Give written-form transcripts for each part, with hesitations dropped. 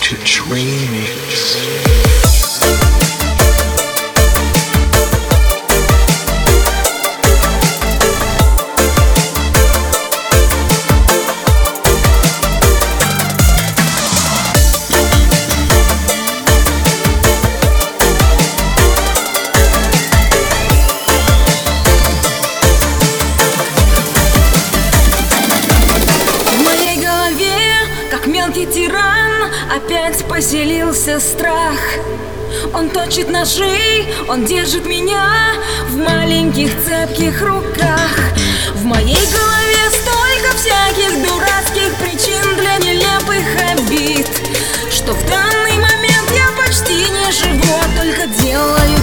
Мелкий тиран, опять поселился страх. Он точит ножи, он держит меня в маленьких цепких руках. В моей голове столько всяких дурацких причин для нелепых обид, что в данный момент я почти не живу, а только делаю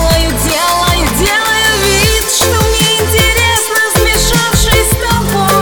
вид, что мне интересно, смешавшись с тобой.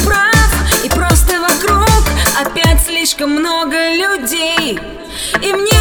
Слишком много людей, и мне